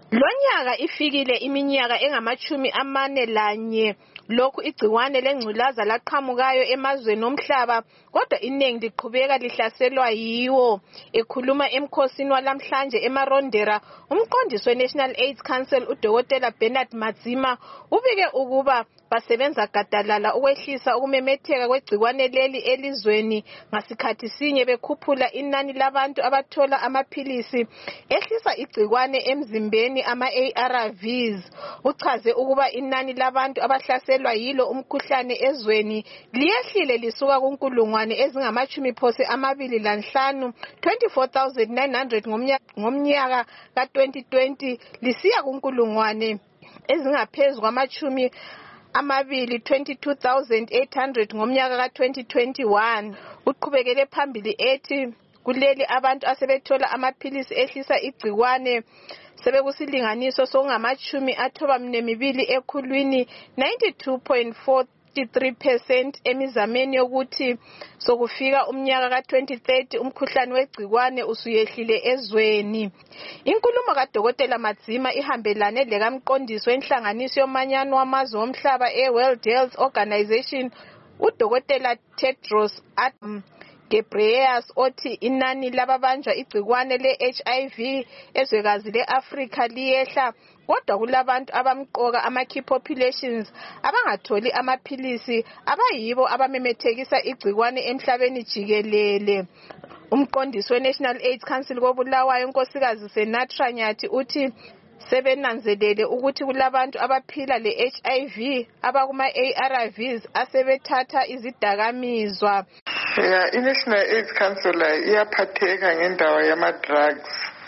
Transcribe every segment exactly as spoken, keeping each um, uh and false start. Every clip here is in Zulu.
Lonyaka ifikile iminyaka engamachumi amane lanye lokhu igciwane lengculaza laqhamukayo emazweni omhlaba, kodwa iningi liqhubeka lihlaselwa yiwo. Ekhuluma emkhosini walamhlanje eMarondera, umqondisi we-National AIDS Council uDokotela Bernard Madzima ubike ukuba basebenza gadalala ukwehlisa ukumemetheka kwegciwane leli elizweni, ngasikhathi sinye bekhuphula inani labantu abathola amaphilisi ehlisa igciwane emzimbeni ama-A R Vs. Uchaze ukuba inani labantu abahlaselwa yilo umkhuhlane ezweni liyehlile lisuka kunkulungwane ezingamachumi phose amabili lanhlanu twenty-four thousand nine hundred ngomnyaka ka twenty twenty lisiya kunkulungwane ezingaphezu kwamachumi amabili twenty-two thousand eight hundred ngomnyaka ka twenty twenty-one. Uqhubekele phambili ethi kuleli abantu asebethola amaphilisi ehlisa igciwane sebekusilinganiso sokungamachumi athoba mnemibili ekhulwini ninety-two point four three percent emizameni yokuthi sokufika umnyaka ka twenty thirty umkhuhlane wegciwane usuyehlile ezweni. Inkulumo kaDokotela Madzima ihambelane lekamqondisi wenhlanganiso yomanyano wamazwe omhlaba e-World Health Organization uDokotela Tedros Adhanom Ghebreyesus othi inani lababanjwa igciwane le-H I V ezwekazi le-Afrika liyehla, kodwa kulabantu abamqoka ama-key populations abangatholi amaphilisi abayibo abamemethekisa igciwane emhlabeni jikelele. Umqondisi we-National AIDS Council koBulawayo unkosikazi Senatra Nyathi uthi sebenanzelele ukuthi kulabantu abaphila le-H I V abakuma-A R Vs asebethatha izidakamizwa. Yeah, i-National AIDS Council iyaphatheka ngendawo yama-drugs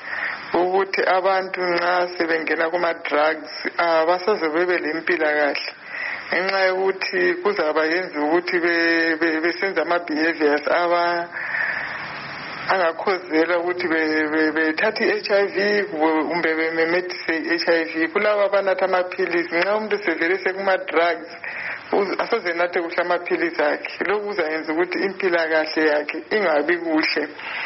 ukuthi abantu nxa sebengena kuma-drugs abasaze bebe lempilakahle ngenxa yokuthi kuzaba yenza ukuthi besenza ama-behaviors aba angakhozela ukuthi bethathe i-H I V kumbe bememethise i-H I V. Kulabo abanatha amaphilisi nxa umuntu sevele sekuma-drugs asoze nathe kuhle amaphilisi akhe, lokhu kuzayenza ukuthi impilakahle yakhe ingabi kuhle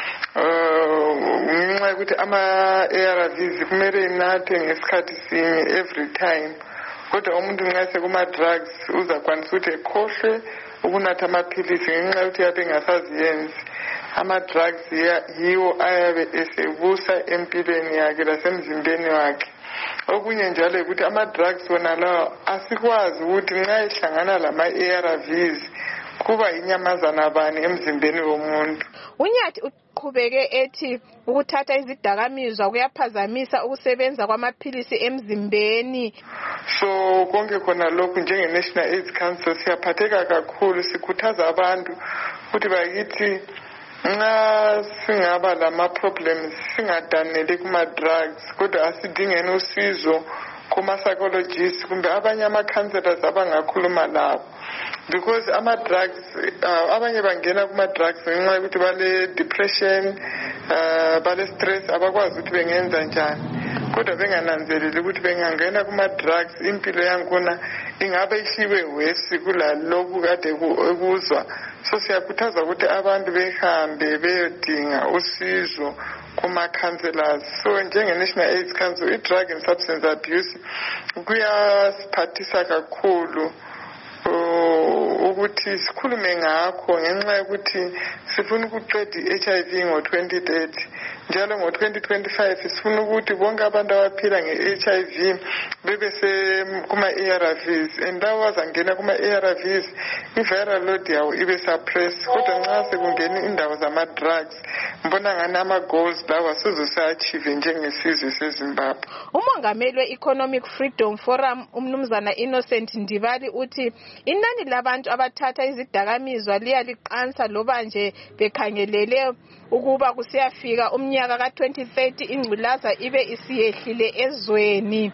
ngenxa yokuthi ama-A R Vs kumele inathe ngesikhathi sinye every time, kodwa umuntu nxa sekuma-drugs uzakwanisa ukuthi ekhohlwe ukunatha amaphilisi ngenxa yokuthi yabe engasaziyenzi. Ama-drugs yiwo ayabe esebusa empilweni yakhe lasemzimbeni wakhe. Okunye njalo ukuthi ama-drugs wona lawo asikwazi ukuthi nxa ehlangana lama-A R Vs kuba inyamazana bani emzimbeni womuntu. Unyathi uqhubeke ethi ukuthatha izidakamizwa kuyaphazamisa ukusebenza kwamaphilisi emzimbeni. So konke khona lokhu njenge-National AIDS Council siyaphatheka kakhulu, sikhuthaza abantu ukuthi bakithi nxa singaba lama-problems singadaneli kuma-drugs, kodwa asidingeni usizo kuma-psychologists kumbe abanye ama-counselors abangakhuluma labo, because ama-drugs uh, abanye bangena kuma-drugs ngenxa yokuthi bale-depression uh, bale-stress abakwazi ukuthi bengenza njani, kodwa bengananzeleli ukuthi bengangena kuma-drugs impilo yankona ingabe ihliwe wesi kulalokhu kade ekuzwa. So siyakhuthaza ukuthi abantu behambe beyodinga usizo kuma-counselors. So njenge-National AIDS Council i-drug and substance abuse kuyasiphathisa kakhulu ukuthi sikhulume ngakho ngenxa yokuthi sifuna ukuqeda i-H I V ngo twenty thirty, njalo ngo twenty twenty-five sifuna ukuthi bonke abantu abaphila nge-H I V bebe kuma-A R Vs, and lawo azangena kuma-A R Vs i-viral load yawo ibe suppressed, kodwa nxa sekungena indawo zama-drugs mbona ngani ama-goals lawo asoze sa-achieve njengesizwe seZimbabwe. Umongameli we-Economic Freedom Forum umnumzana Innocent Ndibali uthi inani labantu abathatha izidakamizwa liyaliqansa loba nje bekhangelele ukuba kusiyafika umnyaka ka twenty thirty ingculaza ibe isiyehlile ezweni.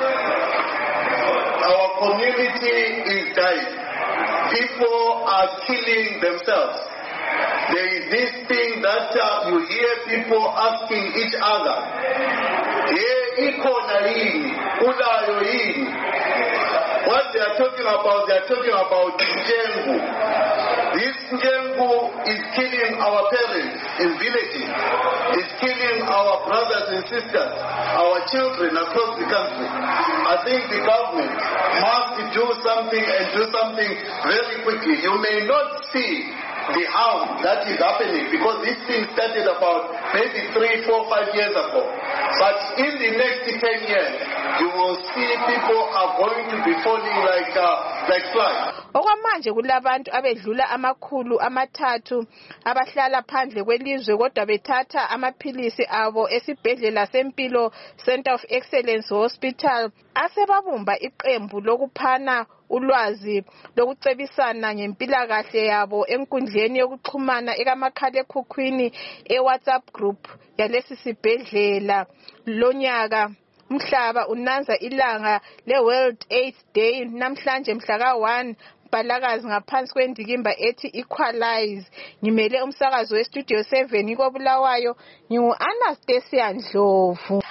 Our community is dying. People are killing themselves. There is this thing that uh, you hear people asking each other, "Hey, ikona yini? Ulayo yini?" What they are talking about, they are talking about Njengu. This Njengu is killing our parents in villages. It's killing our brothers and sisters, our children across the country. I think the government must do something and do something very quickly. You may not see the harm that is happening because this thing started about maybe three, four, five years ago. But in the next ten years, you will see people are going to be falling like uh, like flies. Okwamanje kulabantu abedlula amakhulu amathathu abahlala phandle kwelizwe kodwa bethatha amaphilisi abo esibhedlela sempilo Center of Excellence Hospital asebabumba iqembu lokuphana ulwazi lokucebisana ngempilakahle yabo enkundleni yokuxhumana ekamakhalekhukhwini eWhatsApp group yalesi sibhedlela. Lonyaka umhlaba unanza ilanga le-World AIDS Day namhlanje mhla ka one Mbalakazi ngaphansi kwendikimba ethi Equalize. Ngimele umsakazo westudio seven koBulawayo, ngingu Anastasia Ndlovu.